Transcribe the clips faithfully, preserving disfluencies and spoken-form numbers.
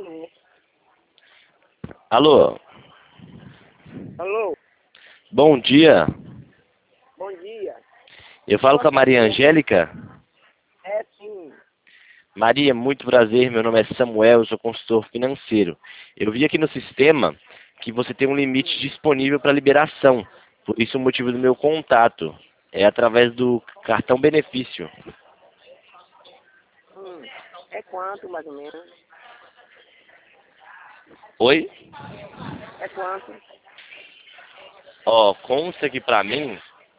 Alô? Alô? Alô? Bom dia. Bom dia. Eu falo com a Maria Angélica. É sim. Maria, muito prazer. Meu nome é Samuel, eu sou consultor financeiro. Eu vi aqui no sistema que você tem um limite disponível para liberação. Por isso o motivo do meu contato. É através do cartão benefício. Hum. É quanto, mais ou menos? Oi? É quanto? Ó, consta aqui pra mim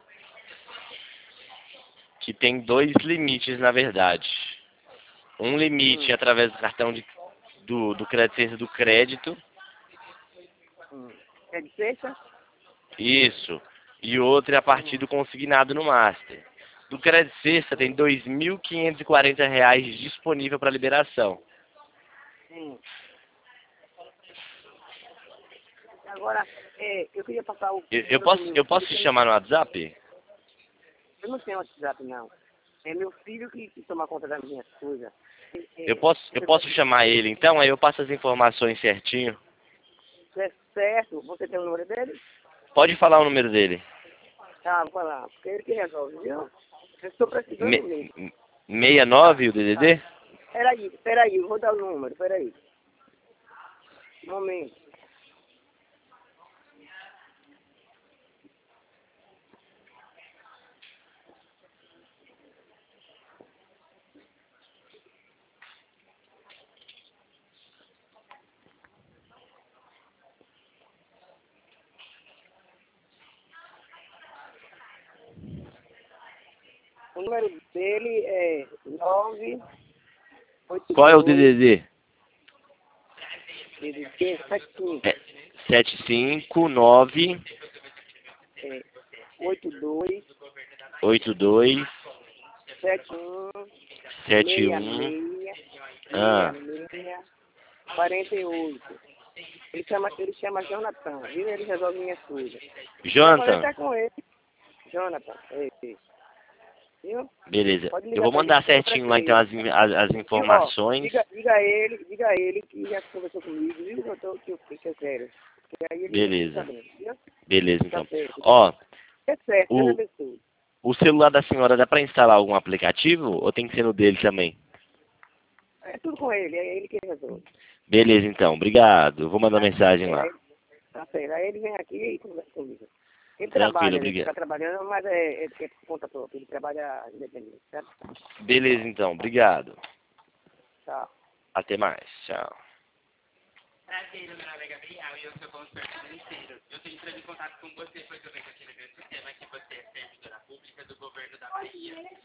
que tem dois limites, na verdade. Um limite Hum. através do cartão de, do, do crédito do crédito. Hum. É de sexta? Isso. E outro é a partir do consignado no Master. Do crédito sexta tem dois mil quinhentos e quarenta reais disponível para liberação. Sim. Agora, é, eu queria passar o Eu, eu número do posso, meu eu posso filho. te Que chamar no WhatsApp? eu não tenho WhatsApp, não. É meu filho que, que toma conta das minhas coisas. É, Eu é, posso, eu você posso pode... chamar ele então, aí eu passo as informações certinho. É certo? Você tem o número dele? Pode falar o número dele. Tá, vou falar. Porque ele que resolve, viu? Eu estou precisando mesmo. Me, sessenta e nove o D D Ah, D? peraí, peraí, eu vou dar o número, peraí. Um momento. O número dele é nove oito Qual é o dois D D D? ele tem sete cinco É sete cinco nove é, oito dois oito dois sete um sete seis um. seis Ah, seis seis quarenta e oito. Ele chama, ele chama Jonathan, viu? Ele resolve minhas coisas. Já falei Jonathan. até com ele. Jonathan, é, é. Viu? Beleza. Pode Eu ligar vou para ele mandar que eu certinho lá então prefiro. as, in- as, as Viu? Ó, informações. diga, diga a ele, diga a ele que já conversou comigo, viu? Que eu, tô, que eu, que eu quero. Que aí ele fica Beleza. sabendo, viu? Beleza, Tá então. certo. Ó, É certo, Deus o, abençoe. o celular da senhora dá pra instalar algum aplicativo ou tem que ser no dele também? É tudo com ele, é ele que resolve. Beleza, então. Obrigado. Eu vou mandar Tá, mensagem é, lá. aí, tá certo. Aí ele vem aqui e conversa comigo. Ele Tranquilo, trabalha, ele obrigado. está trabalhando, mas é, é, é por conta própria. Ele trabalha independente, certo? Beleza, então. Obrigado. Tchau. Até mais. Tchau. Prazer, meu nome é Gabriel e eu sou consultor financeiro. Eu estou entrando em contato com você, pois eu vejo aqui no meu sistema que você é servidora pública do governo da Bahia.